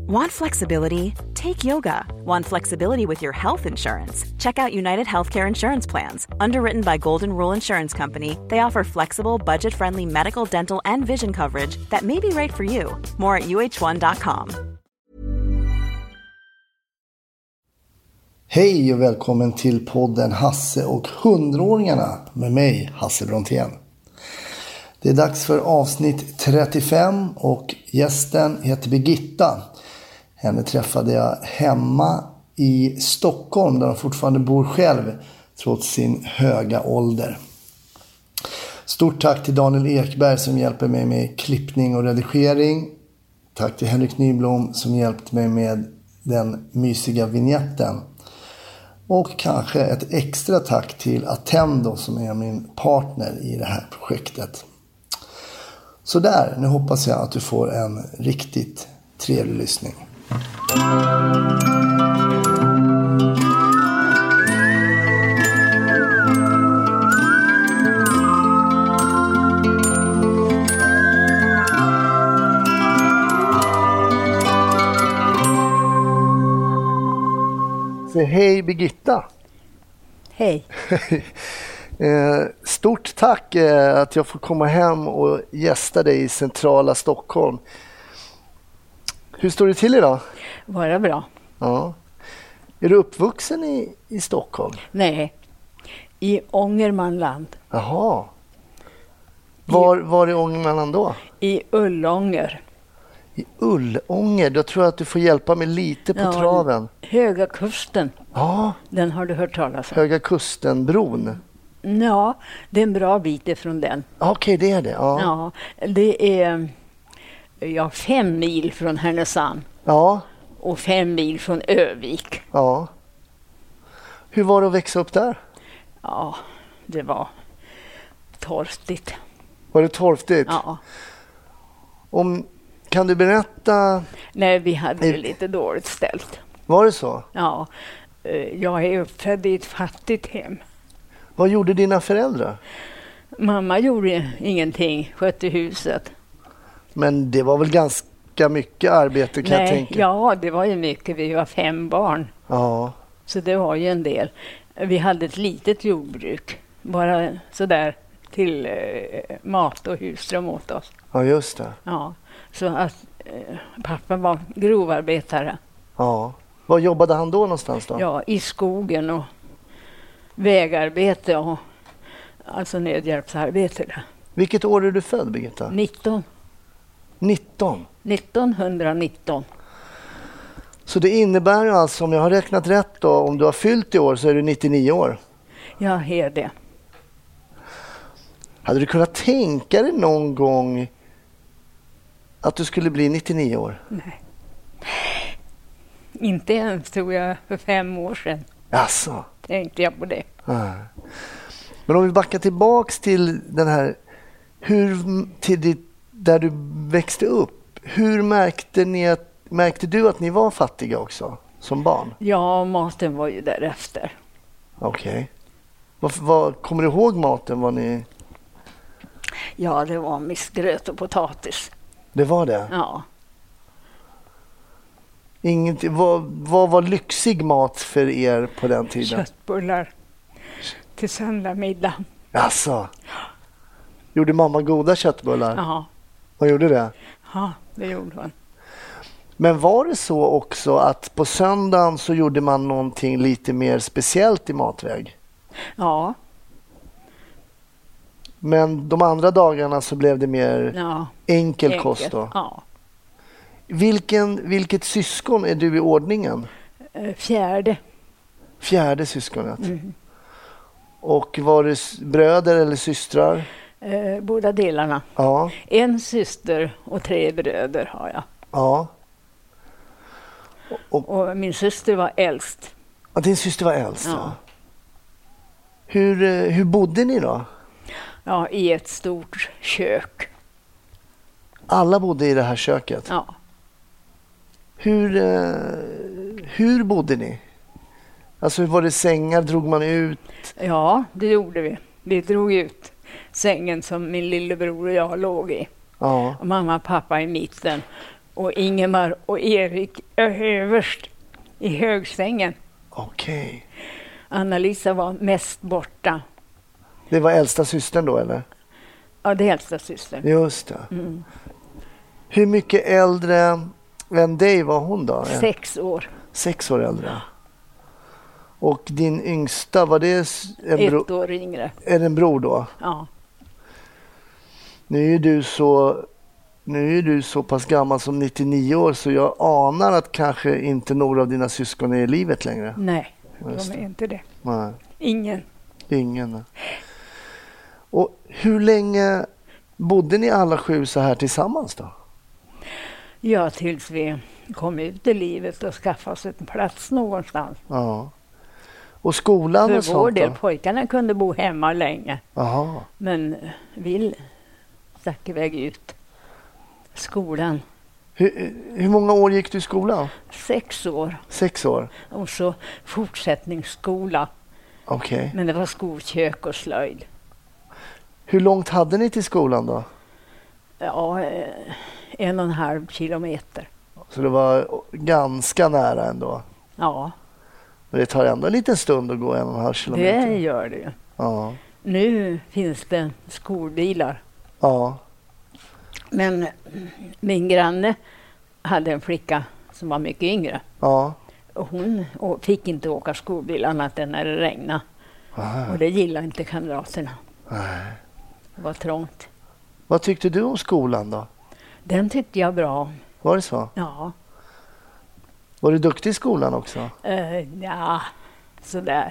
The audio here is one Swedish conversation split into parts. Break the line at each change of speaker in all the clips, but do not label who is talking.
Want flexibility? Take yoga. Want flexibility with your health insurance? Check out United Healthcare Insurance Plans. Underwritten by Golden Rule Insurance Company, they offer flexible, budget-friendly medical, dental, and vision coverage that may be right for you. More at uh1.com.
Hej och välkommen till podden Hasse och 100-åringarna med mig, Hasse Brontén. Det är dags för avsnitt 35 och gästen heter Birgitta. Henne träffade jag hemma i Stockholm där hon fortfarande bor själv trots sin höga ålder. Stort tack till Daniel Ekberg som hjälper mig med klippning och redigering. Tack till Henrik Nyblom som hjälpt mig med den mysiga vignetten. Och kanske ett extra tack till Attendo som är min partner i det här projektet. Så där, nu hoppas jag att du får en riktigt trevlig lyssning. Så hej Birgitta.
Hej.
Stort tack att jag får komma hem och gästa dig i centrala Stockholm. Hur står det till idag?
Bara bra.
Ja. Är du uppvuxen i Stockholm?
Nej, i Ångermanland.
Jaha. Var i Ångermanland då?
I Ullånger.
I Ullånger, då tror jag att du får hjälpa mig lite på traven.
Höga kusten.
Ja.
Den har du hört talas om.
Höga kusten-bron.
Ja, det är en bra bit ifrån den.
Okej, det är det. Ja.
Ja, det är 5 mil från Härnösand.
Ja.
Och 5 mil från Övik.
Ja. Hur var det att växa upp där?
Ja, det var torftigt.
Var det torftigt?
Ja.
Kan du berätta?
Nej, vi hade det lite dåligt ställt.
Var det så?
Ja, jag är uppfödd i ett fattigt hem.
Vad gjorde dina föräldrar?
Mamma gjorde ingenting, skötte huset.
Men det var väl ganska mycket arbete kan jag tänka.
Ja, det var ju mycket. Vi var 5 barn.
Ja.
Så det var ju en del. Vi hade ett litet jordbruk. Bara sådär till mat och husrum åt oss.
Ja, just det.
Ja, så att pappa var grovarbetare.
Ja. Var jobbade han då någonstans då?
Ja, i skogen och vägarbete och alltså nödhjälpsarbete där.
Vilket år är du född, Birgitta?
19. 1919.
Så det innebär ju alltså, om jag har räknat rätt då, om du har fyllt i år så är du 99 år.
Ja, är det.
Hade du kunnat tänka dig någon gång att du skulle bli 99 år?
Nej. Inte ens tror jag för 5 år sedan.
Alltså.
Tänkte jag på det.
Nej. Men om vi backar tillbaks till den här, där du växte upp. Hur märkte du att ni var fattiga också som barn?
Ja, maten var ju därefter.
Okej. Kommer du ihåg maten?
Ja, det var missgröt och potatis.
Det var det?
Ja.
Vad var lyxig mat för er på den tiden?
Köttbullar till söndagsmiddag.
Alltså. Gjorde mamma goda köttbullar?
Ja.
Vad gjorde det?
Ja, det gjorde hon.
Men var det så också att på söndagen så gjorde man någonting lite mer speciellt i matväg?
Ja.
Men de andra dagarna så blev det mer enkel kost då?
Ja.
Vilket syskon är du i ordningen?
4.
4 syskonet. Mm. Och var det bröder eller systrar?
Båda delarna.
Ja.
1 syster och 3 bröder har jag.
Ja.
Och min syster var äldst.
Ja, din syster var äldst.
Ja.
Hur bodde ni då?
Ja, i ett stort kök.
Alla bodde i det här köket?
Ja.
Hur bodde ni? Alltså var det sängar? Drog man ut?
Ja, det gjorde vi. Vi drog ut sängen som min lillebror och jag låg i.
Ja.
Och mamma och pappa i mitten. Och Ingemar och Erik är överst i högsängen.
Okej.
Anna-Lisa var mest borta.
Det var äldsta systern då, eller?
Ja, det är äldsta systern.
Just det. Hur mycket äldre än dig var hon då?
6 år.
6 år äldre. Och din yngsta, var det en
1 år yngre.
Är det en bror då?
Ja.
Nu är du så pass gammal som 99 år, så jag anar att kanske inte några av dina syskon är i livet längre.
Nej,
Just
de är
det.
inte det.
Nej.
Ingen.
Och hur länge bodde ni alla 7 så här tillsammans då?
Ja, tills vi kom ut i livet och skaffade oss en plats någonstans.
Ja. Och skolan och
För vår
sånt
del,
då?
pojkarna kunde bo hemma länge.
Jaha.
Men vi stack iväg ut. Skolan,
Hur många år gick du i skolan?
6 år.
6 år?
Och så fortsättningsskola.
Okej.
Men det var skolkök och slöjd.
Hur långt hade ni till skolan då?
Ja, 1,5 kilometer.
Så det var ganska nära ändå.
Ja,
Men det tar ändå en liten stund att gå 1,5 kilometer.
det gör det ju.
Ja.
Nu finns det skolbilar.
Ja.
Men min granne hade en flicka som var mycket yngre.
Ja.
Och hon fick inte åka skolbil annat än när det regnade.
Aha.
Och det gillade inte kamraterna.
Nej.
Det var trångt.
Vad tyckte du om skolan då?
Den tyckte jag bra om.
Var det så?
Ja,
Var du duktig i skolan också?
ja, sådär.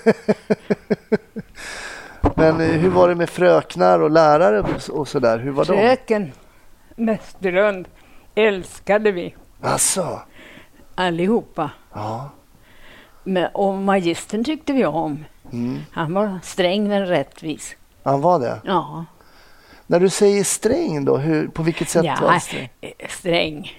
Men hur var det med fröknar och lärare och sådär? Hur var de?
Fröken Mästerlund älskade vi
Asså?
allihopa.
Ja.
Och magistern tyckte vi om.
Mm.
Han var sträng men rättvis.
Han var det?
Ja,
När du säger sträng då, på vilket sätt var det sträng?
sträng.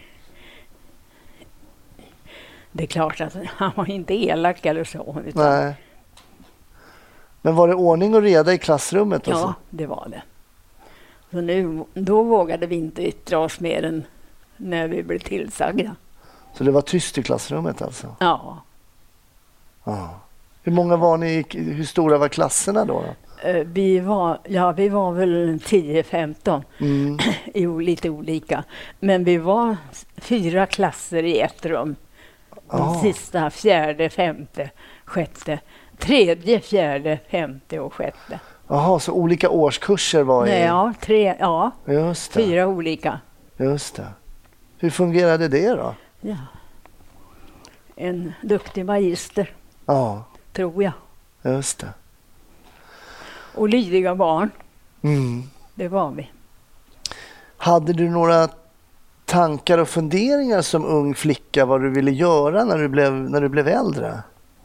Det är klart att han var inte elak eller så. Utan,
Nej. Men var det ordning och reda i klassrummet? Och
ja,
så?
det var det. Så då vågade vi inte yttra oss mer än när vi blev tillsagda.
Så det var tyst i klassrummet alltså?
Ja.
Ja. Hur många var ni? Hur stora var klasserna då?
Vi var väl 10-15 lite olika. Men vi var 4 klasser i ett rum. Den sista, 4:e, 5:e, 6:e. 3:e, 4:e, 5:e och 6:e.
Jaha, så olika årskurser var i...
Ja,
Just det.
4 olika.
Just det. Hur fungerade det då?
Ja. En duktig magister,
Ja,
tror jag.
just det.
Och lydiga barn,
Mm.
det var vi.
Hade du några tankar och funderingar som ung flicka vad du ville göra när du blev äldre?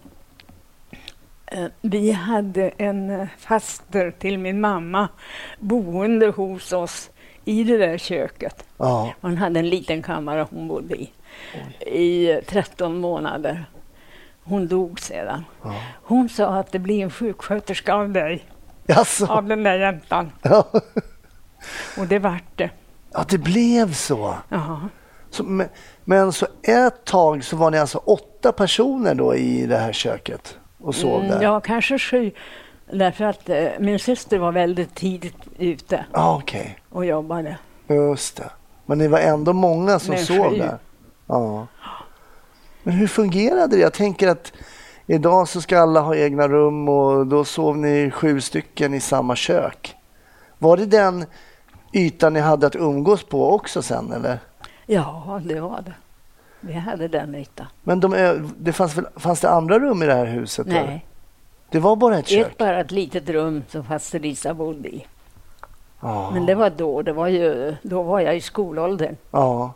Vi hade en faster till min mamma boende hos oss i det där köket.
Ja.
Hon hade en liten kammare hon bodde i 13 månader. Hon dog sedan.
Ja.
Hon sa att det blir en sjuksköterska av dig,
Jaså?
av den där jäntan.
Ja.
Och det vart det.
Ja, det blev så.
Ja.
Men så ett tag så var ni alltså 8 personer då i det här köket och sov där?
Ja, kanske 7. Därför att min syster var väldigt tidigt ute
Okej.
och jobbade.
Just det. Men det var ändå många som
Men
sov
7.
där. Ja. Men hur fungerade det? Jag tänker att idag så ska alla ha egna rum och då sov ni 7 stycken i samma kök. Var det den ytan ni hade att umgås på också sen, eller?
Ja, det var det. Vi hade den ytan.
Men det fanns det andra rum i det här huset?
Nej.
Eller? Det var bara ett kök?
Bara ett litet rum som faster Lisa bodde i.
Ja.
Men det var då var jag i skolåldern.
Ja.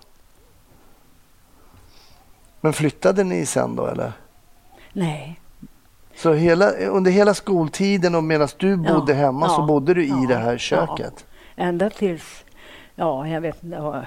Men flyttade ni sen då, eller?
Nej.
Så under hela skoltiden och medan du bodde hemma så bodde du i det här köket?
Ja. Ända tills, jag vet inte, jag var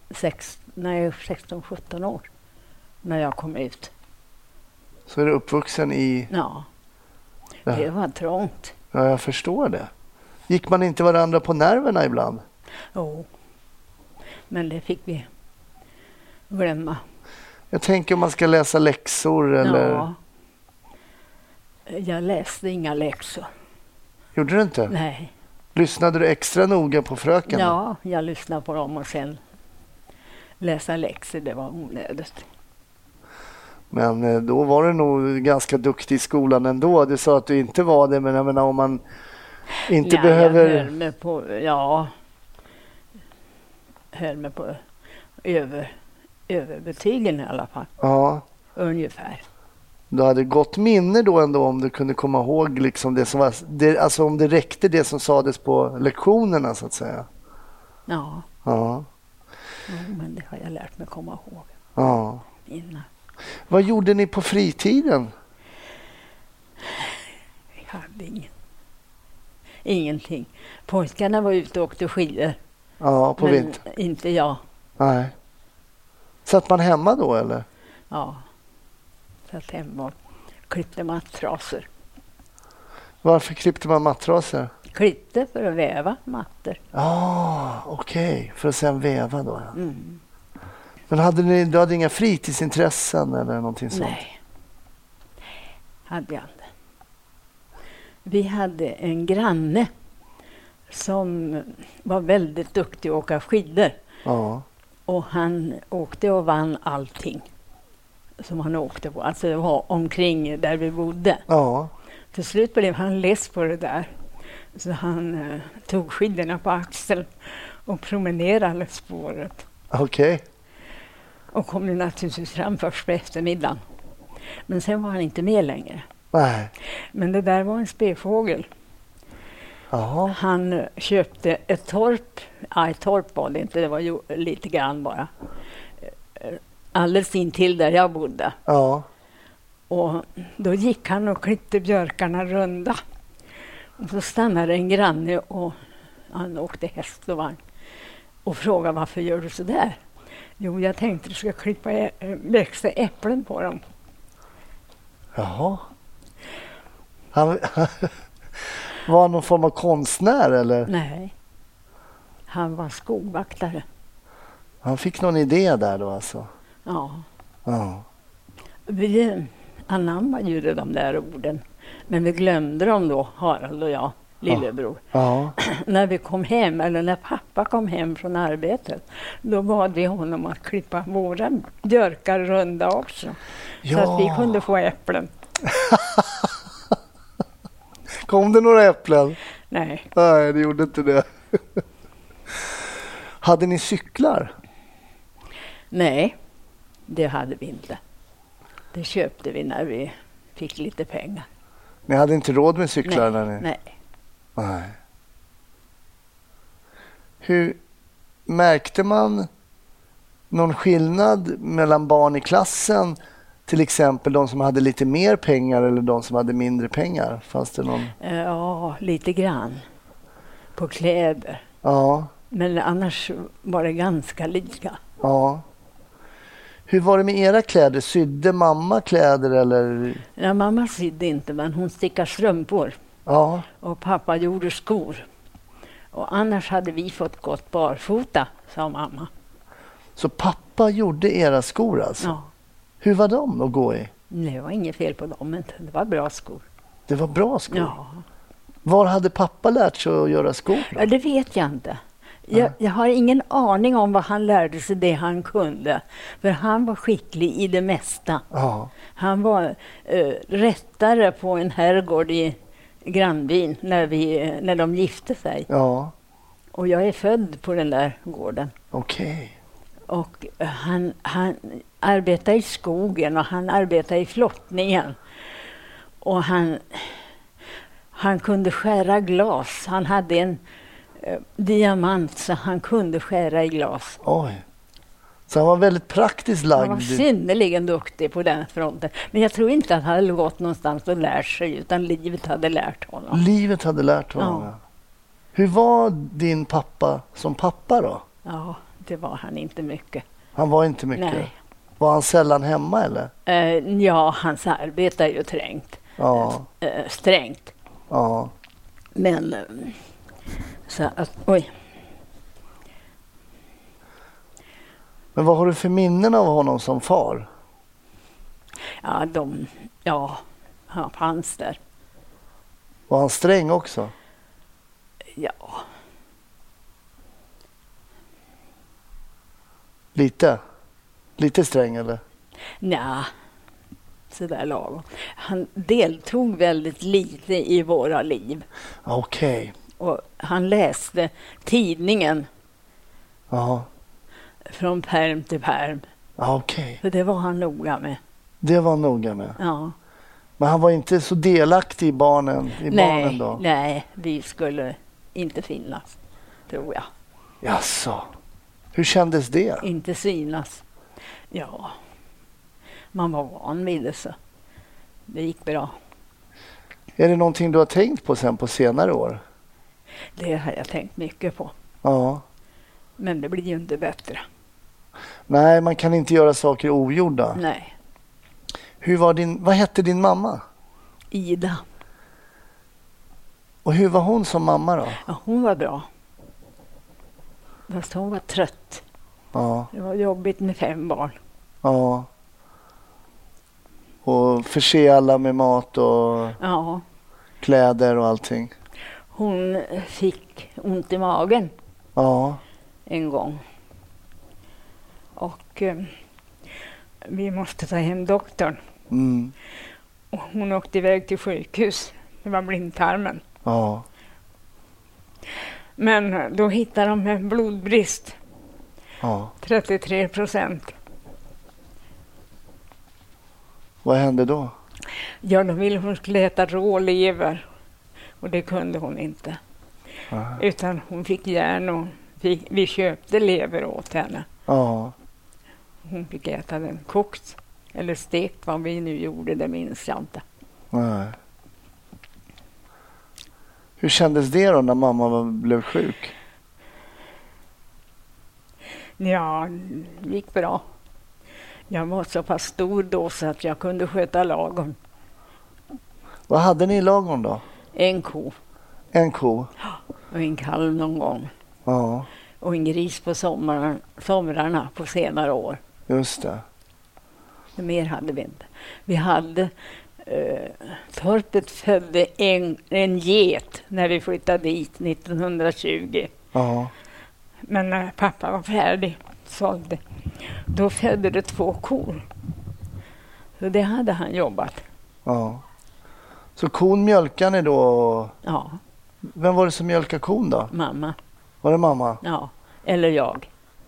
16-17 år när jag kom ut.
Så är du uppvuxen i...
Ja, det var trångt.
Ja, jag förstår det. Gick man inte varandra på nerverna ibland?
Jo, men det fick vi glömma.
Jag tänker om man ska läsa läxor eller...
Ja. Jag läste inga läxor.
Gjorde du inte?
Nej.
Lyssnade du extra noga på fröken?
Ja, jag lyssnade på dem och sen läsa läxor, det var onödigt.
Men då var du nog ganska duktig i skolan ändå. Du sa att du inte var det, men jag menar om man inte behöver...
Jag höll mig på, överbetygen i alla fall.
Ja.
Ungefär.
Du hade gott minne då ändå om du kunde komma ihåg liksom det som var... alltså om det räckte det som sades på lektionerna så att säga.
Ja.
Ja.
Men det har jag lärt mig komma ihåg.
Ja.
Innan.
Vad gjorde ni på fritiden?
Jag hade ingenting. Pojkarna var ute och åkte skidor.
Ja, på
men
vintern.
Inte jag.
Nej. Satt man hemma då eller?
Ja. Satt hemma och klippte mattraser.
Varför klippte man mattraser?
Klippte för att väva mattor.
Ja, okej. För att sen väva då. Ja.
Mm.
Men du hade inga fritidsintressen eller någonting sånt?
Nej, hade jag inte. Vi hade en granne som var väldigt duktig att åka skidor.
Ja.
Och han åkte och vann allting som han åkte på. Alltså det var omkring där vi bodde.
Ja.
Till slut blev han less på det där. Så han tog skidorna på axeln och promenerade spåret.
Okej.
Och kom ju naturligtvis fram först på eftermiddagen. Men sen var han inte med längre.
Nej.
Men det där var en spefågel.
Jaha.
Han köpte ett torp. Ett torp var det inte, det var ju lite grann bara. Alldeles intill där jag bodde.
Ja.
Och då gick han och klippte björkarna runda. Och så stannade en granne och han åkte häst och vagn. Och frågade varför gör du så där? Jo, jag tänkte du ska klippa växa äpplen på dem.
Jaha. Han var någon form av konstnär eller?
Nej, han var skogvaktare.
Han fick någon idé där då alltså?
Ja.
Ja.
Vi anammade ju de där orden. Men vi glömde dem då, Harald och jag, lillebror.
Ja.
När vi kom hem, eller när pappa kom hem från arbetet, då bad vi honom att klippa våra björkar runda också.
Ja.
Så att vi kunde få äpplen.
Kom det några äpplen?
Nej.
Nej, det gjorde inte det. Hade ni cyklar?
Nej, det hade vi inte. Det köpte vi när vi fick lite pengar.
Ni hade inte råd med cyklar?
Nej,
när ni...
nej.
Hur märkte man någon skillnad mellan barn i klassen? Till exempel de som hade lite mer pengar eller de som hade mindre pengar? Fanns det någon?
Ja, lite grann. På kläder.
Ja.
Men annars var det ganska lika.
Ja. Hur var det med era kläder? Sydde mamma kläder eller?
Ja, mamma sydde inte, men hon stickade strumpor.
Ja.
Och pappa gjorde skor. Och annars hade vi fått gått barfota, sa mamma.
Så pappa gjorde era skor alltså?
Ja.
Hur var de att gå i?
Det var inget fel på dem, men det var bra skor.
Det var bra skor?
Ja.
Var hade pappa lärt sig att göra skor då?
Ja, det vet jag inte. Jag har ingen aning om vad han lärde sig det han kunde. För han var skicklig i det mesta.
Ja.
Han var rättare på en herrgård i grannbyn när de gifte sig.
Ja.
Och jag är född på den där gården.
Okej.
Och han arbetade i skogen och han arbetade i flottningen. Och han kunde skära glas. Han hade en diamant så han kunde skära i glas.
Oj. Så han var väldigt praktiskt lagd.
Han var synnerligen duktig på den fronten. Men jag tror inte att han hade gått någonstans och lärt sig, utan livet hade lärt honom.
Livet hade lärt honom.
Ja.
Hur var din pappa som pappa då?
Ja, det var han inte mycket.
Han var inte mycket?
Nej.
Var han sällan hemma eller?
Ja, hans arbete är ju strängt.
Ja.
Men så att, oj.
Men vad har du för minnen av honom som far?
Ja, han fanns där.
Var han sträng också?
Ja,
Lite sträng eller?
nja, så där lagom. Han deltog väldigt lite i våra liv.
Okej.
Och han läste tidningen
Ja.
från pärm till pärm.
Okej.
För det var han noga med.
Det var han noga med.
Ja.
Men han var inte så delaktig i barnen då?
Nej, vi skulle inte finnas, tror jag.
Jaså. Hur kändes det?
Inte synas. Ja, man var van vid det, så det gick bra.
Är det någonting du har tänkt på sen på senare år?
Det har jag tänkt mycket på.
Ja.
Men det blir ju inte bättre.
Nej, man kan inte göra saker ogjorda.
Nej.
Vad hette din mamma?
Ida.
Och hur var hon som mamma då?
Ja, hon var bra. Fast hon var trött.
Ja.
Det var jobbigt med 5 barn.
Ja. Och förse alla med mat och
Ja,
kläder och allting.
hon fick ont i magen
Ja.
en gång. Och vi måste ta hem doktorn.
Mm.
Och hon åkte iväg till sjukhus. Det var blindtarmen.
Ja.
Men då hittade de en blodbrist.
Ja.
33%.
Vad hände då?
Ja, då ville hon skulle äta rå lever. Och det kunde hon inte.
Ja.
Utan hon fick järn och vi köpte lever åt henne.
Ja.
Hon fick äta den kokt. Eller stekt, vad vi nu gjorde, det minns jag inte.
Nej. Hur kändes det då när mamma blev sjuk?
Ja, det gick bra. Jag var så pass stor då så att jag kunde sköta lagom.
Vad hade ni i lagom då?
En ko
En ko?
och en kalv någon gång.
Ja,
Och en gris på somrarna på senare år.
just det.
Mer hade vi inte. Vi hade... torpet födde en get när vi flyttade dit 1920.
Ja,
Men när pappa var färdig, sålde, då födde det 2 kor. Så det hade han jobbat.
ja. Så kon mjölkade ni då?
Ja,
Vem var det som mjölkade kon då?
mamma.
Var det mamma?
Ja, eller jag.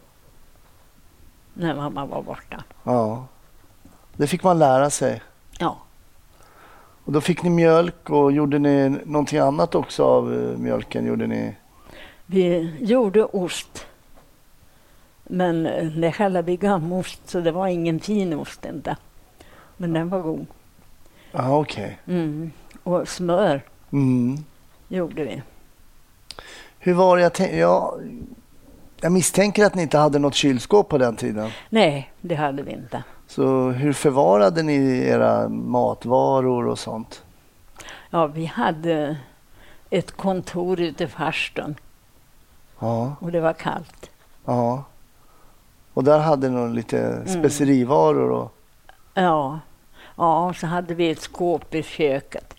När mamma var borta.
Ja. Det fick man lära sig.
Ja,
Och då fick ni mjölk och gjorde ni någonting annat också av mjölken? Gjorde ni?
vi gjorde ost. Men det kallade vi gamost, så det var ingen fin ost inte. Men den var god.
Ja, okej.
Mm. Och smör
Mm.
gjorde vi.
Hur var det? Jag misstänker att ni inte hade något kylskåp på den tiden.
Nej, det hade vi inte.
Så hur förvarade ni era matvaror och sånt?
Ja, vi hade ett kontor ute i farstun
Ja,
och det var kallt.
ja. Och där hade ni nog lite specerivaror och...
Ja, ja, så hade vi ett skåp i köket.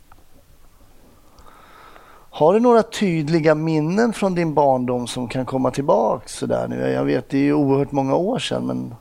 Har du några tydliga minnen från din barndom som kan komma tillbaka så där nu? Jag vet, det är ju oerhört många år sedan, men...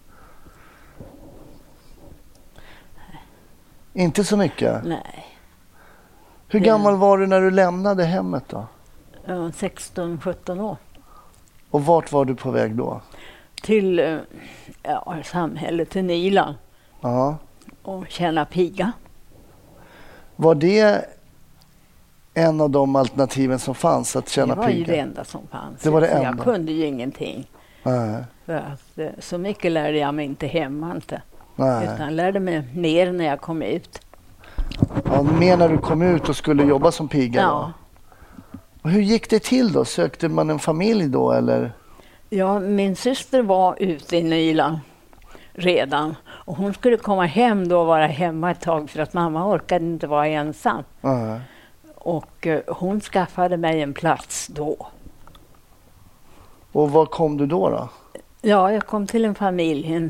Inte så mycket?
Nej,
Hur gammal var du när du lämnade hemmet då?
16-17 år.
Och vart var du på väg då?
Till samhället, till Nyland
Ja.
och tjäna piga.
Var det en av de alternativen som fanns, att tjäna
Det var ju
piga?
det enda som fanns.
Det var det
Så
enda.
jag kunde ju ingenting.
Nej,
För att, så mycket lärde jag mig inte hemma inte.
nej.
Utan jag lärde mig mer när jag kom ut.
Ja, mer när du kom ut och skulle jobba som piga
Ja.
då? Och hur gick det till då? Sökte man en familj då eller?
Ja, min syster var ute i Nyland redan. Och hon skulle komma hem då och vara hemma ett tag för att mamma orkade inte vara ensam.
Nej.
Och hon skaffade mig en plats då.
Och var kom du då?
Ja, jag kom till en familj.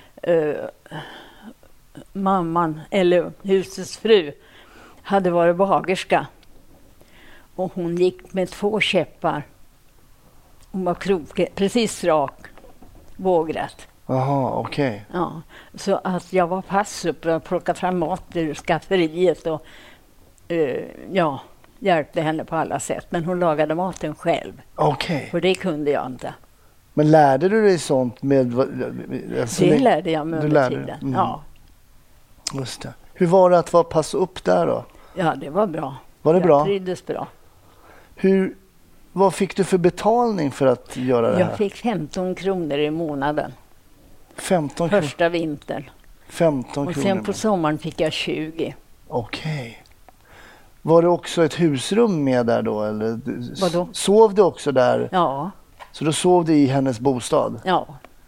Mamman, eller husets fru, hade varit bagerska. Och hon gick med 2 käppar. Hon var krokig, precis rak, vågrätt.
Jaha, okej.
Ja, så att jag var pass upp och plockade fram mat ur skafferiet och hjälpte henne på alla sätt. Men hon lagade maten själv.
Okej.
För det kunde jag inte.
Men lärde du dig sånt med... Alltså,
Det lärde jag mig under tiden.
Mm.
Ja.
Just det. Hur var det att vara pass upp där då?
Ja, det var bra.
Var det bra?
Jag trivdes bra.
Vad fick du för betalning för att göra det här?
Jag fick 15 kronor i månaden.
15 kronor?
Första vintern.
15
och
kronor.
sen på sommaren fick jag 20.
Okej. Var det också ett husrum med där då? Eller?
Vadå?
Sov du också där?
Ja.
Så då sov du i hennes bostad?
Ja.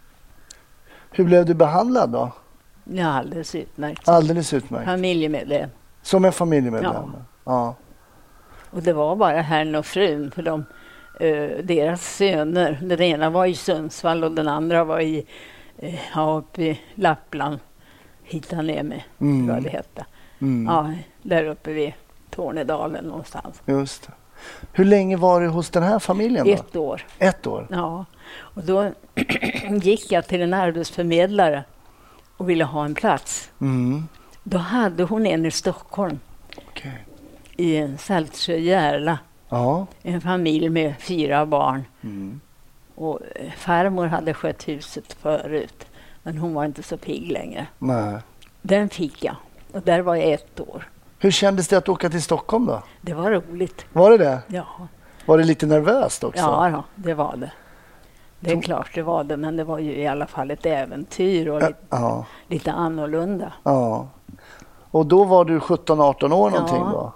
Hur blev du behandlad då?
Ja, alldeles utmärkt.
Alldeles utmärkt.
Familjemedlem.
Som en familjemedlem? Ja.
Och det var bara herrn och frun, för deras söner. Den ena var i Sundsvall och den andra var uppe i Lappland. Hittade ner med vad det hette. Ja, där uppe vid Tornedalen någonstans.
Just det. Hur länge var du hos den här familjen då?
1 år.
1 år?
Ja, och då gick jag till en arbetsförmedlare och ville ha en plats. Då hade hon en i Stockholm.
Okej.
I Saltsjö Järla.
Ja.
En familj med 4 barn. Och farmor hade skött huset förut. Men hon var inte så pigg längre.
Nej.
Den fick jag. Och där var jag 1 år.
Hur kändes det att åka till Stockholm då?
Det var roligt.
Var det det?
Ja.
Var det lite nervöst också?
Ja, det var det. Det är klart det var det. Men det var ju i alla fall ett äventyr och lite annorlunda.
Ja. Och då var du 17-18 år någonting då?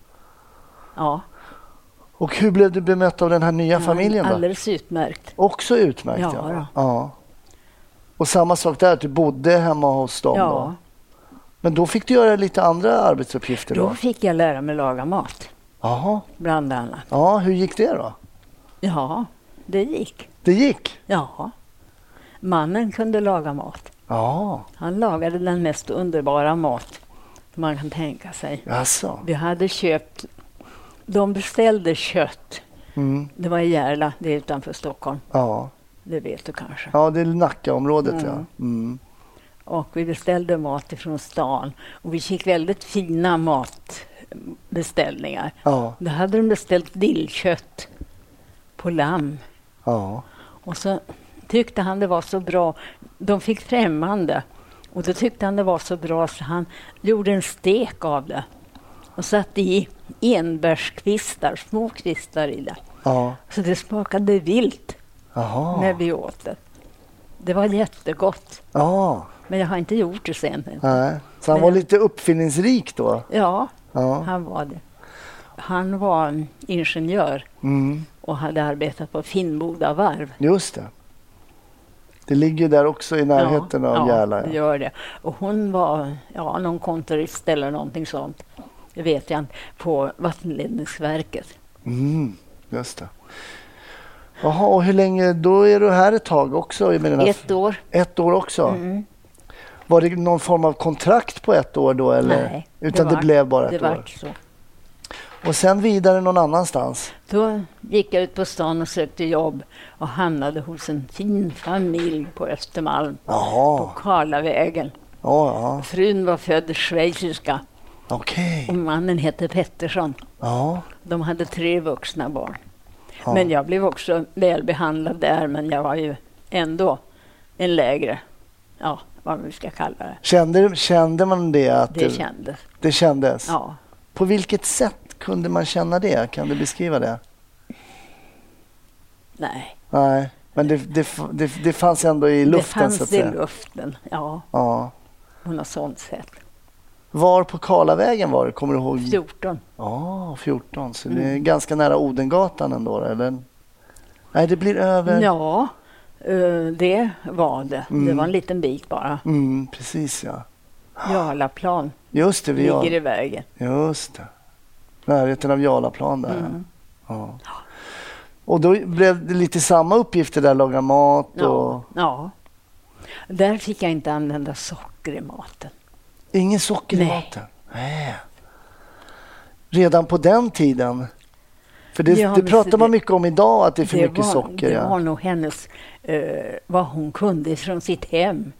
Ja.
Och hur blev du bemött av den här nya familjen då?
Alldeles utmärkt.
Också utmärkt, ja. Och samma sak där, att du bodde hemma hos dem då? Men då fick du göra lite andra arbetsuppgifter då?
Då fick jag lära mig laga mat.
Jaha.
Bland annat.
Ja, hur gick det då?
Ja, det gick.
Det gick?
Ja. Mannen kunde laga mat.
Ja.
Han lagade den mest underbara mat man kan tänka sig.
Jaså.
Vi hade köpt... De beställde kött. Det var i Järla, det är utanför Stockholm.
Ja.
Det vet du kanske.
Ja, det är Nackaområdet, ja.
Och vi beställde mat ifrån stan. Och vi fick väldigt fina matbeställningar.
Ja.
Då hade de beställt dillkött på lamm.
Ja.
Och så tyckte han det var så bra. De fick främmande. Och då tyckte han det var så bra så han gjorde en stek av det. Och satte i enbärskvistar, små kvistar i det.
Ja.
Så det smakade vilt.
Aha.
När vi åt det. Det var jättegott.
Ja.
Men jag har inte gjort det sen.
Nej. Så han var lite uppfinningsrik då?
Ja, han var det. Han var ingenjör och hade arbetat på Finnboda varv.
Just det. Det ligger där också i närheten av Järla.
Ja, det gör det. Och hon var någon kontorist eller någonting sånt. Det vet jag inte. På vattenledningsverket.
Just det. Jaha, och hur länge, då är du här ett tag också? Med den här
1 år.
1 år också? Var det någon form av kontrakt på 1 år då? Eller?
Nej.
Utan det blev bara ett år?
Det var så.
Och sen vidare någon annanstans?
Då gick jag ut på stan och sökte jobb och hamnade hos en fin familj på Östermalm. På Karlavägen.
Ja.
Frun var född schweiziska.
Okej.
Och mannen hette Pettersson.
Ja.
De hade 3 vuxna barn. Ja. Men jag blev också välbehandlad där, men jag var ju ändå en lägre, vad vi ska kalla det.
Kände man det? Att
det kändes.
Det kändes?
Ja.
På vilket sätt kunde man känna det? Kan du beskriva det?
Nej.
Nej, men det fanns ändå i luften.
Det fanns
så att säga.
I luften, ja. På något sånt sätt.
Var på Karlavägen var det? Kommer du ihåg?
14.
14. Så det är ganska nära Odengatan ändå, eller? Nej, det blir över...
Ja, det var det. Det var en liten bit bara.
Precis, ja.
Jarlaplan.
Just det,
ligger i vägen.
Just det. Närheten av Jarlaplan där. Ja. Och då blev det lite samma uppgifter där, laga mat och...
Ja. Där fick jag inte använda socker i maten.
Ingen socker i maten? Nej. Redan på den tiden? För det pratar man mycket om idag, att det är för mycket socker.
Det var nog hennes, vad hon kunde från sitt hem.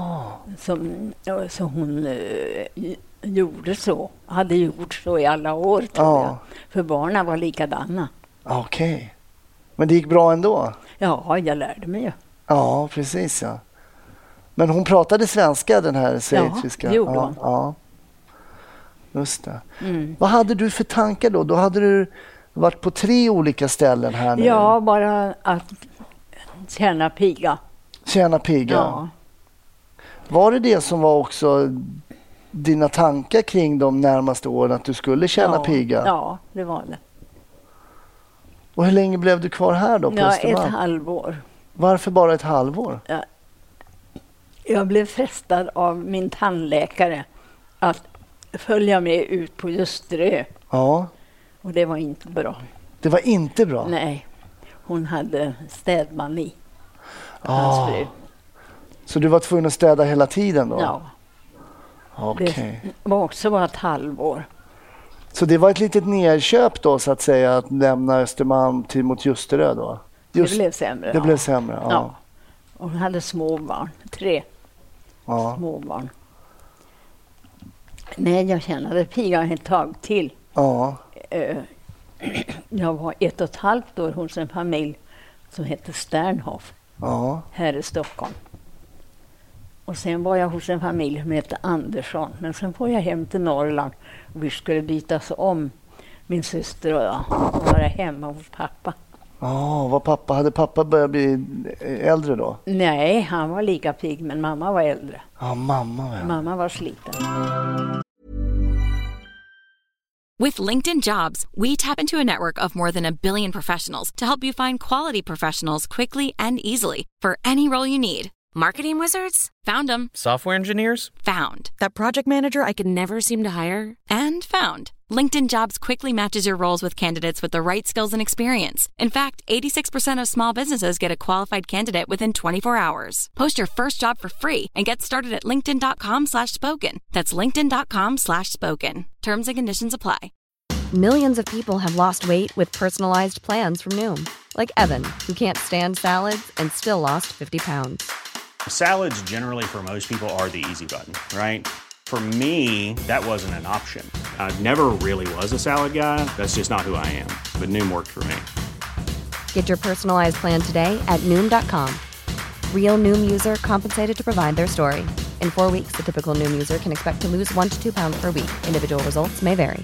Så hon gjorde så. Hade gjort så i alla år, tror jag. För barnen var likadana.
Okej. Men det gick bra ändå?
Ja, jag lärde mig ju.
Ja, precis ja. Men hon pratade svenska, den här schweiziska?
Ja, det gjorde hon.
Ja. Just det. Vad hade du för tankar då? Då hade du varit på 3 olika ställen här nu.
Ja, bara att tjäna piga.
Tjäna piga?
Ja.
Var det som var också dina tankar kring de närmaste åren, att du skulle tjäna piga?
Ja, det var det.
Och hur länge blev du kvar här då på Östermalm?
1 halvår.
Varför bara 1 halvår?
Ja. Jag blev frestad av min tandläkare att följa med ut på Ljusterö.
Ja.
Och det var inte bra.
Det var inte bra?
Nej. Hon hade städmani. Hans fru.
Så du var tvungen att städa hela tiden då?
Ja.
Okej.
Det var också bara 1 halvår.
Så det var ett litet nedköp då, så att säga, att lämna Östermalm mot Ljusterö då?
Det blev sämre.
Det blev sämre, ja.
Och hon hade små barn. 3 små barn. Nej, jag tjänade piga ett tag till.
Ja.
Jag var 1,5 år hos en familj som hette Sternhoff.
Ja.
Här i Stockholm. Och sen var jag hos en familj som hette Andersson. Men sen får jag hem till Norrland. Och vi skulle bytas om, min syster och jag, och vara hemma hos pappa.
Hade pappa börjat bli äldre då?
Nej, han var lika pigg, men mamma var äldre.
Ja, mamma
var sliten.
With LinkedIn Jobs, we tap into a network of more than 1 billion professionals to help you find quality professionals quickly and easily for any role you need. Marketing wizards? Found them.
Software engineers?
Found. That project manager I could never seem to hire? And found. LinkedIn Jobs quickly matches your roles with candidates with the right skills and experience. In fact, 86% of small businesses get a qualified candidate within 24 hours. Post your first job for free and get started at linkedin.com/spoken. That's linkedin.com/spoken. Terms and conditions apply.
Millions of people have lost weight with personalized plans from Noom. Like Evan, who can't stand salads and still lost 50 pounds.
Salads generally for most people are the easy button, right? For me, that wasn't an option. I never really was a salad guy. That's just not who I am. But Noom worked for me.
Get your personalized plan today at Noom.com. Real Noom user compensated to provide their story. In 4 weeks, the typical Noom user can expect to lose 1 to 2 pounds per week. Individual results may vary.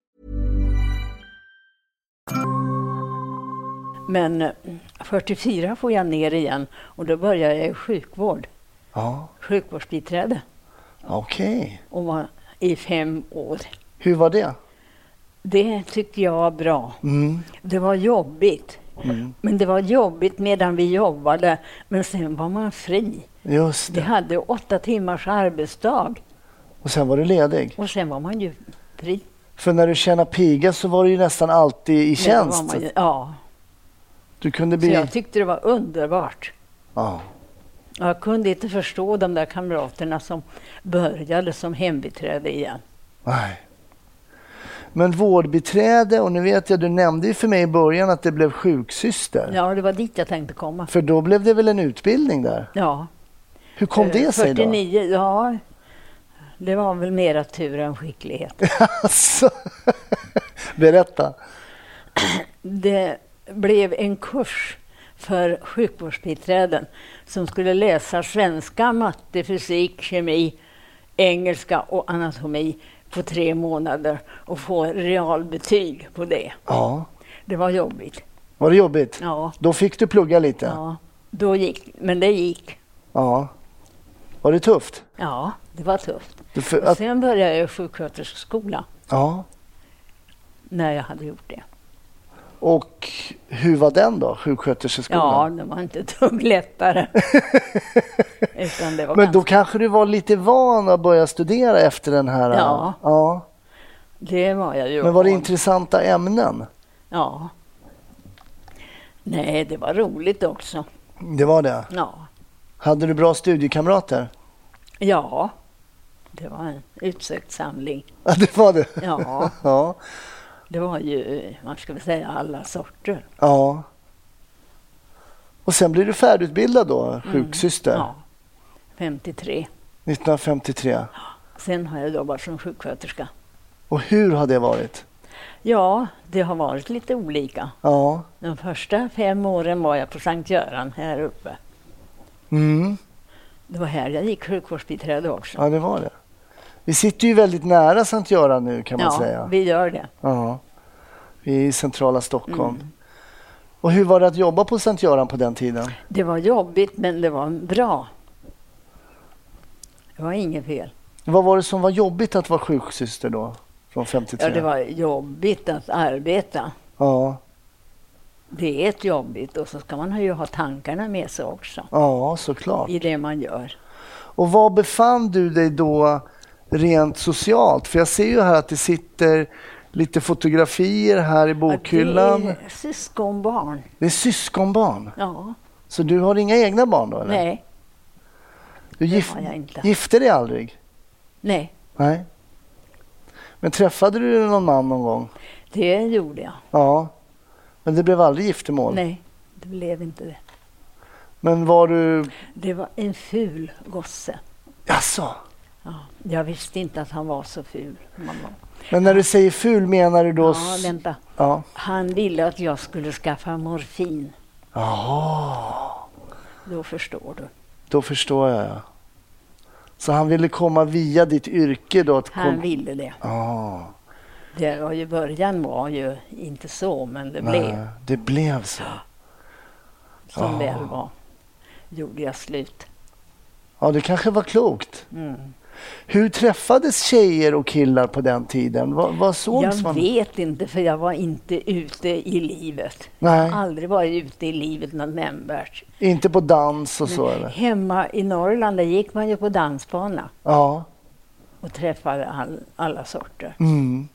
Men 44 får jag ner igen och då började jag i sjukvård.
Ja.
Sjukvårdsbiträde.
Okej.
Och var i 5 år.
Hur var det?
Det tyckte jag var bra. Det var jobbigt. Men det var jobbigt medan vi jobbade. Men sen var man fri.
Just det.
Vi hade 8 timmars arbetsdag.
Och sen var du ledig?
Och sen var man ju fri.
För när du tjänade piga så var du ju nästan alltid i tjänst.
Ja.
Du kunde bli...
Så jag tyckte det var underbart.
Ja.
Jag kunde inte förstå de där kamraterna som började som hembiträde igen.
Nej. Men vårdbiträde, och nu vet jag, du nämnde ju för mig i början att det blev sjuksyster.
Ja, det var dit jag tänkte komma.
För då blev det väl en utbildning där?
Ja.
Hur kom det sig då?
49, ja. Det var väl mera tur än skicklighet.
Alltså. Berätta.
Det blev en kurs för sjukvårdsbiträden som skulle läsa svenska, matte, fysik, kemi, engelska och anatomi på 3 månader och få realbetyg på det.
Ja.
Det var jobbigt.
Var det jobbigt?
Ja.
Då fick du plugga lite?
Ja, då gick, men det gick.
Ja. Var det tufft?
Ja, det var tufft. Och sen började jag i sjuksköterskeskola.
Ja.
När jag hade gjort det.
Och hur var den då, sjuksköterskeskolan?
Ja, det var inte ett dugg lättare. Utan det var
men då kanske du var lite van att börja studera efter den här...
Ja,
ja.
Det var jag ju.
Men var det intressanta ämnen?
Ja. Nej, det var roligt också.
Det var det?
Ja.
Hade du bra studiekamrater?
Ja, det var en utsökt samling.
Ja, det var det?
Ja.
Ja.
Det var ju, man ska väl säga, alla sorter.
Ja. Och sen blir du färdigutbildad då, sjuksyster?
Ja, 53.
1953.
Sen har jag jobbat som sjuksköterska.
Och hur har det varit?
Ja, det har varit lite olika.
Ja.
De första 5 åren var jag på Sankt Göran här uppe.
Mm.
Det var här jag gick sjukvårdsbiträde också.
Ja, det var det. Vi sitter ju väldigt nära Sankt Göran nu kan man säga.
Ja, vi gör det.
Ja. Vi är i centrala Stockholm. Och hur var det att jobba på Sankt Göran på den tiden?
Det var jobbigt, men det var bra. Det var inget fel.
Vad var det som var jobbigt att vara sjuksyster då? Från 53?
Ja, det var jobbigt att arbeta.
Ja.
Det är ett jobbigt, och så ska man ju ha tankarna med sig också.
Ja, såklart.
I det man gör.
Och var befann du dig då rent socialt? För jag ser ju här att det sitter lite fotografier här i bokhyllan.
Ja, det är syskonbarn.
Det är syskonbarn?
Ja.
Så du har inga egna barn då? Eller?
Nej.
Du
har jag inte.
gifte dig aldrig?
Nej.
Nej. Men träffade du någon man någon gång?
Det gjorde jag.
Ja. Men det blev aldrig giftermål?
Nej, det blev inte det.
Men var du...
Det var en ful gosse.
Jaså?
Ja, jag visste inte att han var så ful. Mamma.
Men när du säger ful menar du då...
Ja, vänta.
Ja.
Han ville att jag skulle skaffa morfin.
Jaha.
Då förstår du.
Då förstår jag, ja. Så han ville komma via ditt yrke då?
Han ville det.
Ja.
Det var ju, början var ju inte så, men det
Nej,
blev.
det blev så.
Som väl var. Gjorde jag slut.
Ja, det kanske var klokt. Hur träffades tjejer och killar på den tiden? Vad sågs man?
Jag vet inte, för jag var inte ute i livet.
Nej.
Jag har aldrig varit ute i livet något nämnvärt.
Inte på dans och så, eller?
Hemma i Norrland, där gick man ju på dansbana.
Ja.
Och träffade alla sorter.
Mm.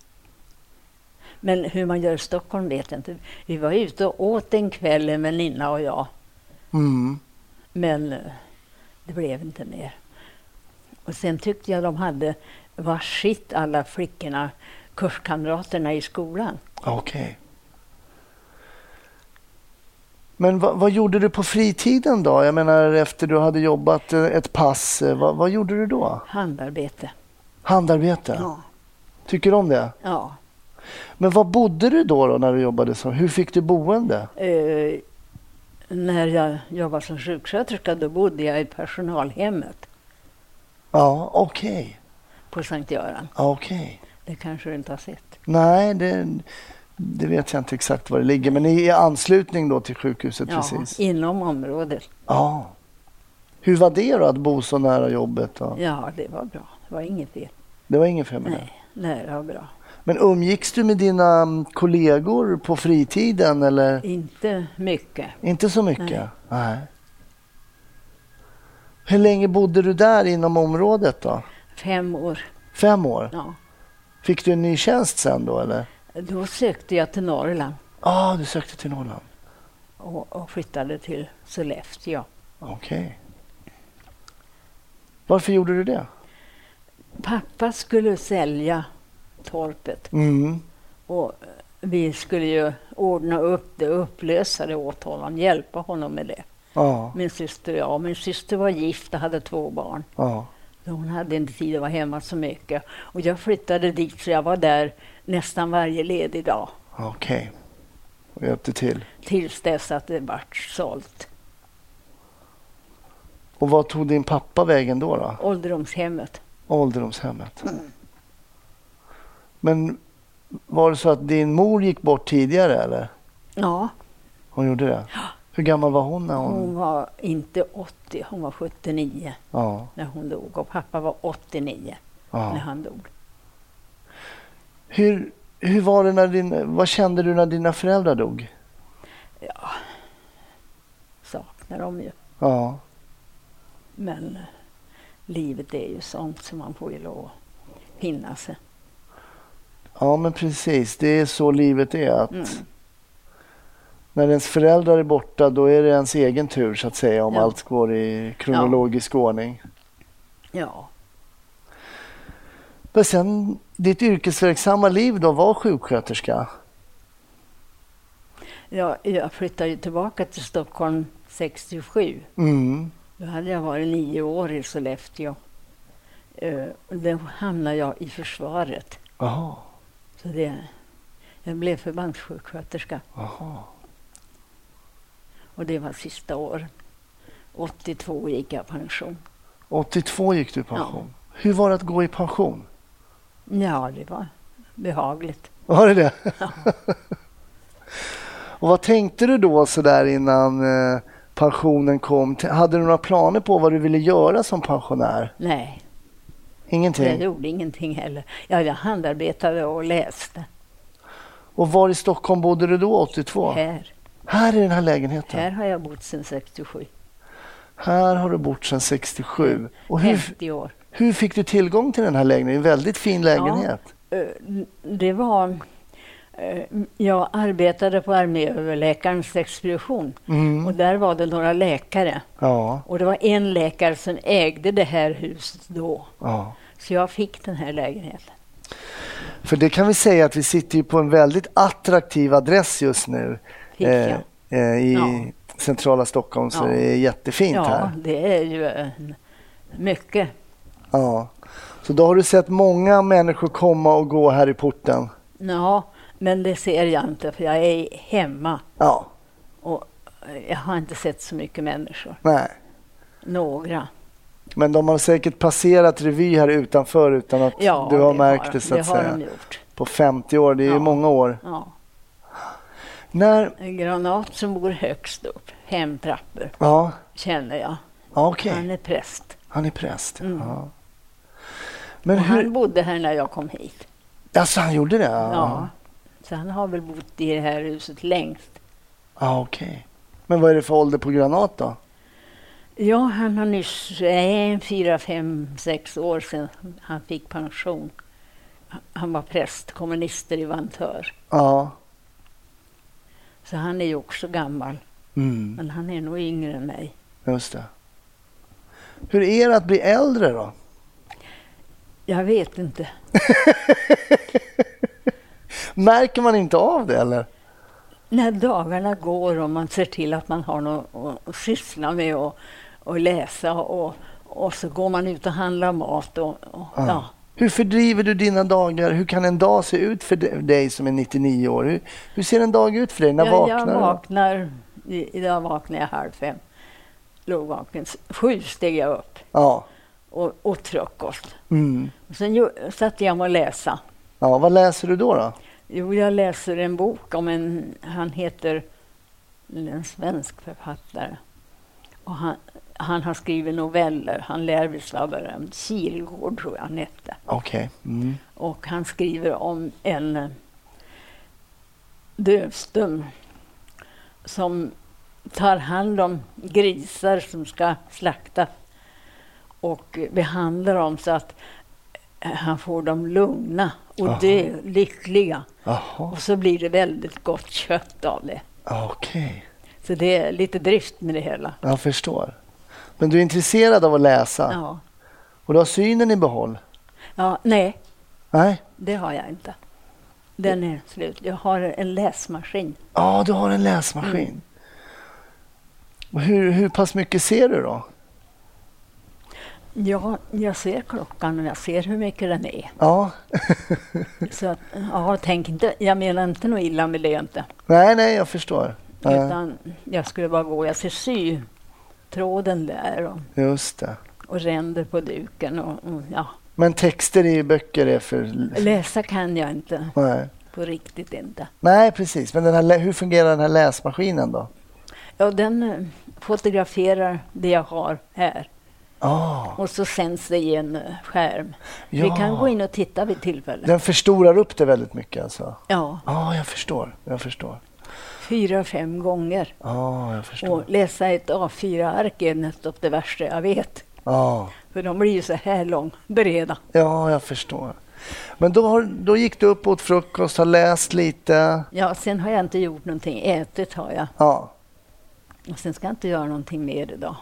Men hur man gör i Stockholm vet jag inte. Vi var ute och åt en kväll, en väninna och jag.
Mm.
Men det blev inte mer. Och sen tyckte jag de hade varsitt, alla flickorna, kurskamraterna i skolan.
Okej. Men vad gjorde du på fritiden då? Jag menar efter du hade jobbat ett pass, vad gjorde du då?
Handarbete.
Handarbete?
Ja.
Tycker du om det?
Ja.
Men vad bodde du då när du jobbade så? Hur fick du boende?
När jag jobbade som sjuksköterska, då bodde jag i personalhemmet
Ja, okej.
på Sankt Göran.
Okej.
Det kanske du inte har sett.
Nej, det vet jag inte exakt var det ligger. Men i anslutning då till sjukhuset precis.
Inom området.
Ja. Hur var det då att bo så nära jobbet? Då?
Ja, det var bra. Det var inget fel.
Det var inget fel med det?
Nej, nära och bra.
Men umgicks du med dina kollegor på fritiden eller?
Inte mycket.
Inte så mycket? Nej. Hur länge bodde du där inom området då?
5 år.
5 år?
Ja.
Fick du en ny tjänst sen då eller?
Då sökte jag till Norrland.
Ja, du sökte till Norrland.
Och flyttade till Sollefteå.
Okej. Varför gjorde du det?
Pappa skulle sälja torpet.
Mm.
Och vi skulle ju ordna upp det, upplösa det åt honom, hjälpa honom med det.
Ja.
Min syster och jag. Min syster var gift och hade 2 barn.
Ja.
Så hon hade inte tid att vara hemma så mycket. Och jag flyttade dit, så jag var där nästan varje ledig dag.
Okej. Och hjälpte till.
Tills dess att det vart sålt.
Och vad tog din pappa vägen då?
Ålderdomshemmet.
Ålderdomshemmet. Men var det så att din mor gick bort tidigare eller?
Ja.
Hon gjorde det? Ja. Hur gammal var hon när
Hon var inte 80, hon var 79 när hon dog. Och pappa var 89 när han dog.
Hur var det vad kände du när dina föräldrar dog?
Ja, saknar dem ju.
Ja.
Men livet är ju sånt som man får ju lov att finna sig.
Ja, men precis. Det är så livet är. Att När ens föräldrar är borta, då är det ens egen tur så att säga, om allt går i kronologisk ordning.
Ja.
Men sen, ditt yrkesverksamma liv då, var sjuksköterska?
Ja, jag flyttade ju tillbaka till Stockholm 67. Då hade jag varit 9 år i Sollefteå. Då hamnade jag i försvaret.
Aha.
Så jag blev förbandssjuksköterska.
Aha.
Och det var sista år. 82 gick jag pension.
82 gick du i pension.
Ja.
Hur var det att gå i pension?
Ja, det var behagligt.
Var det det?
Ja.
Och vad tänkte du då så där innan pensionen kom? Hade du några planer på vad du ville göra som pensionär?
Nej.
Ingenting?
Jag gjorde ingenting heller. Ja, jag handarbetade och läste.
Och var i Stockholm bodde du då 82?
Här.
Här i den här lägenheten?
Här har jag bott sedan 67.
Här har du bott sedan 67. Och
50 år.
Hur fick du tillgång till den här lägenheten? En väldigt fin lägenhet.
Ja, det var... Jag arbetade på arméöverläkarens expedition. Och där var det några läkare.
Ja.
Och det var en läkare som ägde det här huset då.
Ja.
Så jag fick den här lägenheten.
För det kan vi säga att vi sitter ju på en väldigt attraktiv adress just nu. I centrala Stockholm, så det är jättefint här.
Ja, det är ju mycket.
Ja. Så då har du sett många människor komma och gå här i porten.
Ja, men det ser jag inte för jag är hemma.
Ja.
Och jag har inte sett så mycket människor.
Nej.
Några.
Men de har säkert passerat revy här utanför utan att du har märkt det så att säga.
Det har de gjort.
På 50 år, det är ju många år.
Ja.
En
granat som bor högst upp, 5 trappor, känner jag.
Okay.
Han är präst.
Han är präst,
ja. Men han bodde här när jag kom hit.
Alltså han gjorde det?
Ja, så han har väl bott i det här huset längst.
Ja, okej. Men vad är det för ålder på granat då?
Ja, han har nyss 4, 5, 6 år sedan han fick pension. Han var präst, kommunister i Vantör.
Ja.
Så han är ju också gammal. Men han är nog yngre än mig.
Just det. Hur är det att bli äldre då?
Jag vet inte.
Märker man inte av det eller?
När dagarna går och man ser till att man har något att syssla med och läsa och så går man ut och handlar mat. Ja.
Hur fördriver du dina dagar? Hur kan en dag se ut för dig som är 99 år? Hur ser en dag ut för dig? När vaknar du?
Idag vaknar jag 4:30. Låg vaken. 7 steg jag upp.
Ja.
Och frukost. Och sen satt jag och läsa.
Ja, vad läser du då?
Jo, jag läser en bok om han heter en svensk författare. Och han har skrivit noveller. Han lär visst vara berömd. Kilgård tror jag han hette.
Okej.
Och han skriver om en dövstum som tar hand om grisar som ska slaktas och behandlar dem så att han får dem lugna och lyckliga. Och så blir det väldigt gott kött av det.
Okej.
Så det är lite drift med det hela.
Jag förstår. Men du är intresserad av att läsa?
Ja.
Och du har synen i behåll?
Ja, nej.
Nej?
Det har jag inte. Den är slut. Jag har en läsmaskin.
Ja, du har en läsmaskin. Och hur pass mycket ser du då?
Ja, jag ser klockan och jag ser hur mycket den är.
Ja.
Så att, tänk inte, jag menar inte något illa med det inte.
Nej, jag förstår.
Utan jag skulle bara gå, jag ser sytråden där och,
just det.
Och ränder på duken och ja.
Men texter i böcker är för...
Läsa kan jag inte.
Nej.
På riktigt inte.
Nej, precis. Men hur fungerar den här läsmaskinen då?
Ja, den fotograferar det jag har här. Och så sänds det i en skärm. Ja. Vi kan gå in och titta vid tillfälle.
Den förstorar upp det väldigt mycket alltså?
Ja.
Ja, jag förstår.
4-5 gånger.
Ja, jag förstår.
Och läsa ett A4-ark är nästan det värsta jag vet.
Ja.
För de blir ju så här breda.
Ja, jag förstår. Men då gick du upp åt frukost, har läst lite.
Ja, sen har jag inte gjort någonting. Ätit har jag.
Ja.
Och sen ska jag inte göra någonting mer idag.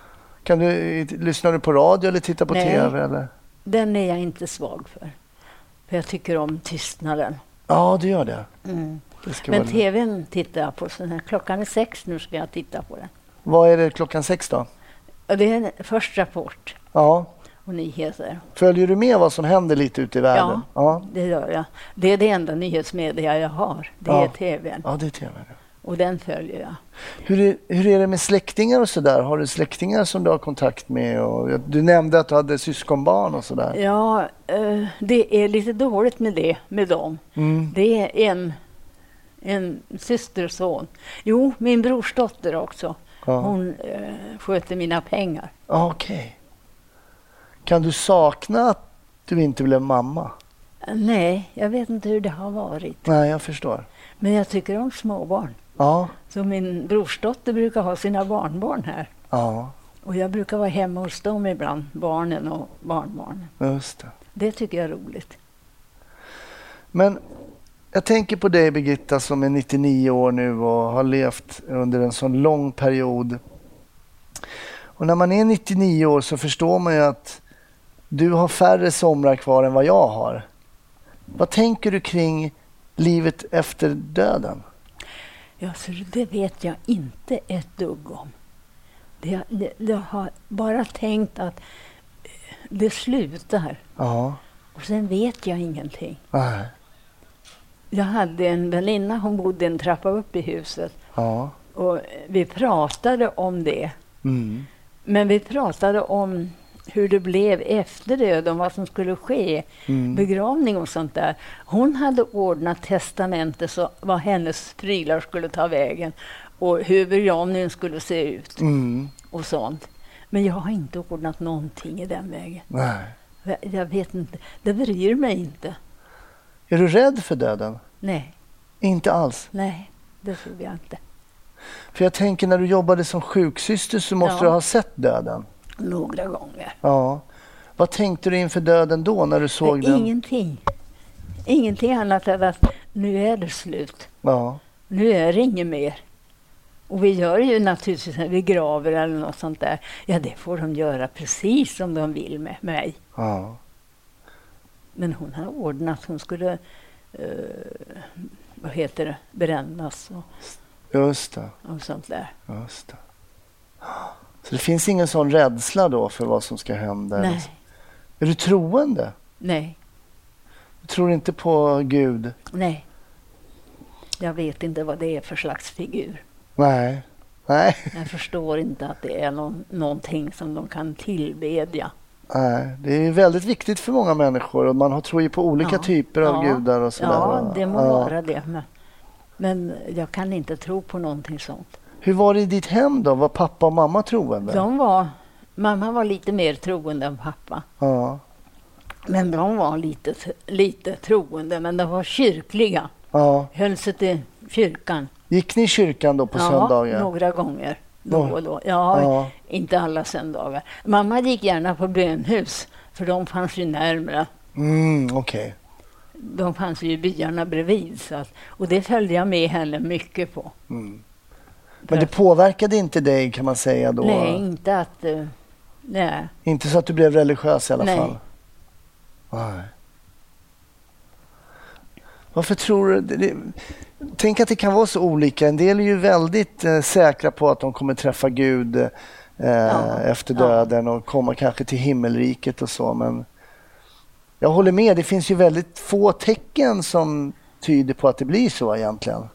Lyssnar du på radio eller tittar på tv? Eller?
Den är jag inte svag för. För jag tycker om tystnaden.
Ja, du gör det.
Mm. Men tvn tittar jag på. Så här, klockan är 6 nu ska jag titta på den.
Vad är det klockan 6 då?
Det är först Rapport.
Ja.
Och nyheter.
Följer du med vad som händer lite ute i världen?
Ja, det gör jag. Det är det enda nyhetsmedia jag har. Det är tvn.
Ja, det är tvn.
Och den följer jag.
Hur är det med släktingar och sådär? Har du släktingar som du har kontakt med? Och du nämnde att du hade syskonbarn och sådär.
Ja, det är lite dåligt med dem. Mm. Det är en systerson. Jo, min brorsdotter också. Ja. Hon sköter mina pengar.
Okej. Kan du sakna att du inte blev mamma?
Nej, jag vet inte hur det har varit.
Nej, jag förstår.
Men jag tycker om småbarn.
Ja.
Så min brorsdotter brukar ha sina barnbarn här.
Ja.
Och jag brukar vara hemma hos dem ibland, barnen och barnbarnen.
Just det.
Det tycker jag är roligt.
Men jag tänker på dig, Birgitta, som är 99 år nu och har levt under en sån lång period. Och när man är 99 år så förstår man ju att du har färre somrar kvar än vad jag har. Vad tänker du kring livet efter döden?
Ja, så det vet jag inte ett dugg om. Jag har bara tänkt att det slutar.
Ja.
Och sen vet jag ingenting.
Nej.
Jag hade en väninna, hon bodde en trappa upp i huset.
Ja.
Och vi pratade om det.
Mm.
Men vi pratade om hur det blev efter döden, vad som skulle ske, begravning och sånt där. Hon hade ordnat testamentet så vad hennes prylar skulle ta vägen och hur begravningen skulle se ut och sånt. Men jag har inte ordnat någonting i den vägen.
Nej.
Jag vet inte, det bryr mig inte.
Är du rädd för döden?
Nej.
Inte alls?
Nej, det tror jag inte.
För jag tänker när du jobbade som sjuksyster så måste du ha sett döden.
Några gånger.
Ja. Vad tänkte du inför döden då när du såg den?
Ingenting. Ingenting annat än att nu är det slut.
Ja.
Nu är det inget mer. Och vi gör ju naturligtvis när vi graver eller något sånt där. Ja, det får de göra precis som de vill med mig.
Ja.
Men hon har ordnat, hon skulle brännas och,
just det.
Och sånt där.
Just det. Så det finns ingen sån rädsla då för vad som ska hända?
Nej.
Är du troende?
Nej.
Du tror inte på Gud?
Nej. Jag vet inte vad det är för slags figur.
Nej. Nej.
Jag förstår inte att det är någonting som de kan tillbedja.
Nej, det är väldigt viktigt för många människor och man tror ju på olika typer av gudar och sådär.
Ja, det må vara det. Men jag kan inte tro på någonting sånt.
Hur var det i ditt hem då? Var pappa och mamma troende?
Mamma var lite mer troende än pappa.
Ja.
Men de var lite troende, men de var kyrkliga.
Ja.
Höll sig till kyrkan.
Gick ni i kyrkan då på söndagar?
Ja, några gånger. Då och då. Ja, inte alla söndagar. Mamma gick gärna på bönhus, för de fanns ju närmare.
Okej.
De fanns ju i byarna bredvid. Och det följde jag med henne mycket på.
Men det påverkade inte dig, kan man säga då?
Nej, inte att... nej.
Inte så att du blev religiös i alla fall? Nej. Varför tror du... Tänk att det kan vara så olika. En del är ju väldigt säkra på att de kommer träffa Gud efter döden och komma kanske till himmelriket och så. Men jag håller med, det finns ju väldigt få tecken som tyder på att det blir så egentligen.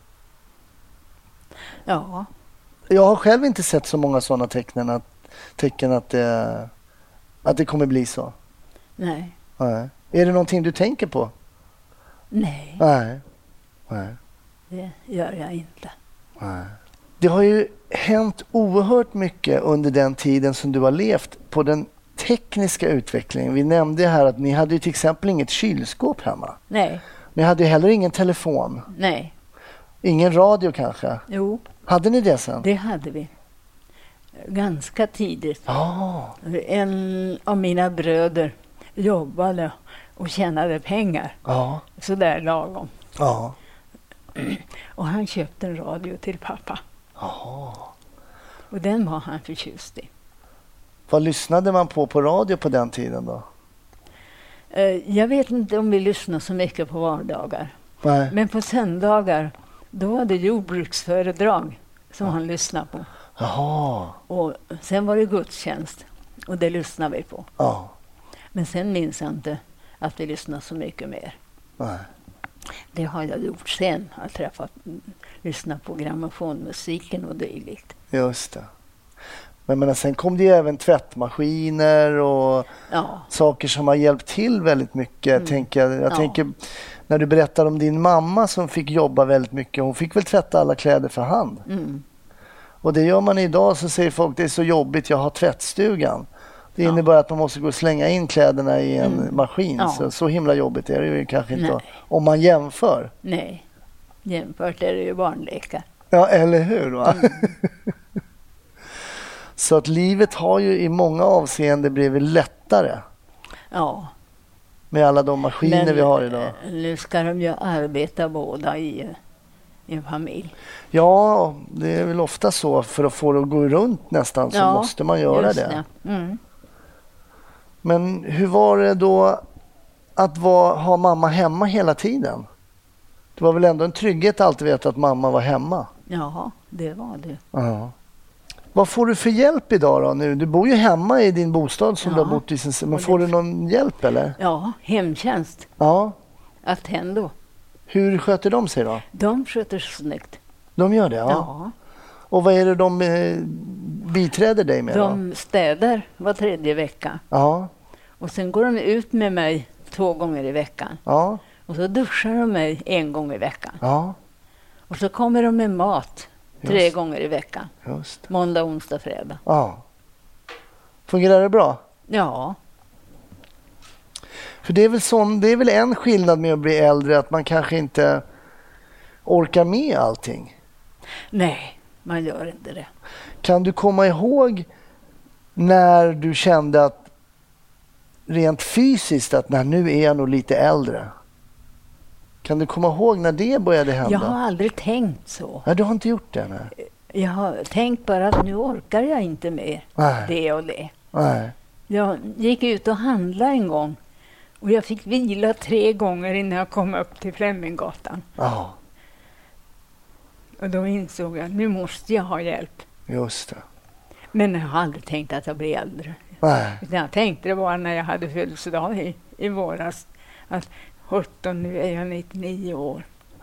Ja.
Jag har själv inte sett så många sådana tecken att det kommer bli så.
Nej.
Nej. Är det någonting du tänker på?
Nej.
Nej.
Det gör jag inte.
Nej. Det har ju hänt oerhört mycket under den tiden som du har levt på den tekniska utvecklingen. Vi nämnde här att ni hade ju till exempel inget kylskåp hemma.
Nej.
Ni hade heller ingen telefon.
Nej.
Ingen radio kanske?
Jo.
Hade ni det sen?
Det hade vi. Ganska tidigt.
Oh.
En av mina bröder jobbade och tjänade pengar.
Ja.
Så där lagom.
Ja.
Och han köpte en radio till pappa.
Jaha.
Och den var han förtjust i.
Vad lyssnade man på radio på den tiden då?
Jag vet inte om vi lyssnade så mycket på vardagar.
Nej.
Men på söndagar, då var det jordbruksföredrag som han lyssnade på.
Jaha.
Och sen var det gudstjänst. Och det lyssnade vi på.
Ja.
Men sen minns jag inte att vi lyssnade så mycket mer.
Nej.
Det har jag gjort sen. Jag har träffat, lyssnat på grammofonmusiken och dylikt.
Just det. Men sen kom det ju även tvättmaskiner och saker som har hjälpt till väldigt mycket. Jag tänker, när du berättar om din mamma som fick jobba väldigt mycket. Hon fick väl tvätta alla kläder för hand.
Mm.
Och det gör man idag, så säger folk det är så jobbigt, jag har tvättstugan. Det innebär att man måste gå och slänga in kläderna i en maskin.
Ja.
Så himla jobbigt är det ju kanske inte om man jämför.
Nej, jämfört är det ju barnlekar.
Ja, eller hur? Va? Så att livet har ju i många avseenden blivit lättare.
Ja.
Med alla de maskiner vi har idag.
Nu ska de ju arbeta båda i en familj.
Ja, det är väl ofta så. För att få det att gå runt nästan så måste man göra det.
Mm.
Men hur var det då att ha mamma hemma hela tiden? Det var väl ändå en trygghet att alltid veta att mamma var hemma?
Ja, det var det.
Ja. Vad får du för hjälp idag då nu? Du bor ju hemma i din bostad som du har bott i sen. Men får du någon hjälp eller?
Ja, hemtjänst.
Ja.
Attendo.
Hur sköter de sig då?
De sköter snyggt.
De gör det,
Ja.
Och vad är det de biträder dig med
De städar var 3:e vecka.
Ja.
Och sen går de ut med mig 2 gånger i veckan.
Ja.
Och så duschar de mig 1 gång i veckan.
Ja.
Och så kommer de med mat 3 gånger i veckan.
Just.
Måndag, onsdag, fredag.
Ja. Fungerar det bra?
Ja.
För det är väl en skillnad med att bli äldre, att man kanske inte orkar med allting.
Nej, man gör inte det.
Kan du komma ihåg när du kände att rent fysiskt att nu är jag nog lite äldre? Kan du komma ihåg när det började hända?
Jag har aldrig tänkt så.
Nej, du har inte gjort det? Nej.
Jag har tänkt bara att nu orkar jag inte mer det och det.
Nej.
Jag gick ut och handlade en gång. Och jag fick vila 3 gånger innan jag kom upp till Fleminggatan.
Ja.
Och då insåg jag att nu måste jag ha hjälp.
Just det.
Men jag har aldrig tänkt att jag blir äldre.
Nej.
Jag tänkte det bara när jag hade födelsedag i våras. Att 17, nu är jag 99 år.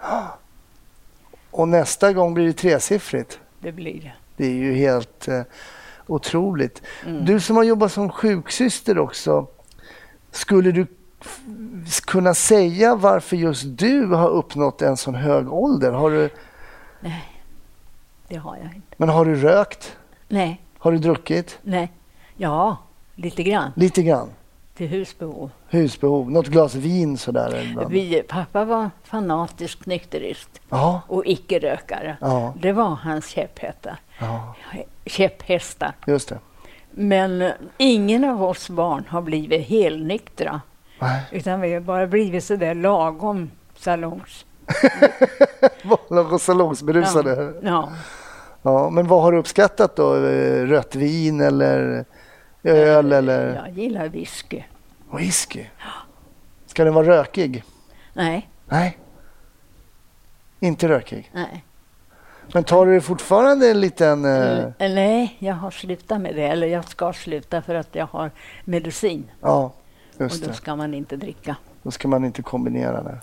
Och nästa gång blir det 3-siffrigt.
Det blir det.
Det är ju helt otroligt. Du som har jobbat som sjuksyster också. Skulle du kunna säga varför just du har uppnått en sån hög ålder? Har du...
Nej, det har jag inte.
Men har du rökt?
Nej.
Har du druckit?
Nej. Ja, lite grann.
Lite grann?
Till husbehov.
Husbehov? Något glas vin sådär?
Pappa var fanatisk nykterist.
Ja.
Och icke-rökare.
Ja.
Det var hans käpphästar.
Ja.
Käpphästar.
Just det.
Men ingen av oss barn har blivit helnyktra.
Nej.
Utan vi har bara blivit så där lagom salongs.
Lagom salongsberusade.
Ja.
Ja. Men vad har du uppskattat då? Rött vin eller öl? Eller?
Jag gillar whisky.
Whisky? Ska den vara rökig?
Nej.
Nej. Inte rökig?
Nej.
Men tar du fortfarande en liten...
Nej, jag har slutat med det. Eller jag ska sluta för att jag har medicin.
Ja, just det.
Och då ska man inte dricka.
Då ska man inte kombinera det.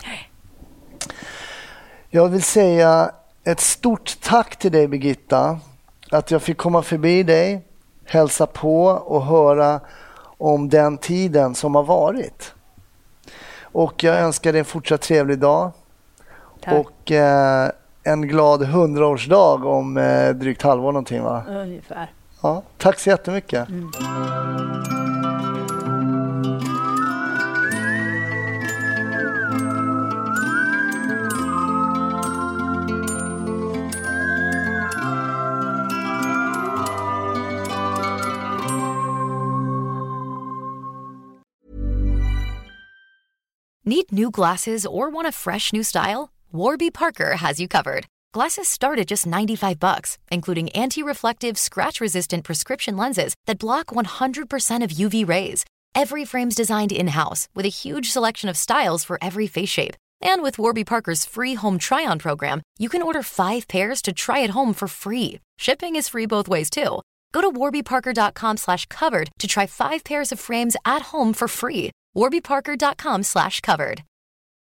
Jag vill säga ett stort tack till dig, Birgitta. Att jag fick komma förbi dig, hälsa på och höra om den tiden som har varit. Och jag önskar dig en fortsatt trevlig dag.
Tack.
Och en glad 100-årsdag om drygt halvår någonting, va?
Ungefär.
Ja, tack så jättemycket.
Need new glasses or want a fresh new style? Warby Parker has you covered. Glasses start at just $95, including anti-reflective, scratch-resistant prescription lenses that block 100% of UV rays. Every frame's designed in-house with a huge selection of styles for every face shape. And with Warby Parker's free home try-on program, you can order 5 pairs to try at home for free. Shipping is free both ways, too. Go to warbyparker.com/covered to try 5 pairs of frames at home for free. warbyparker.com/covered.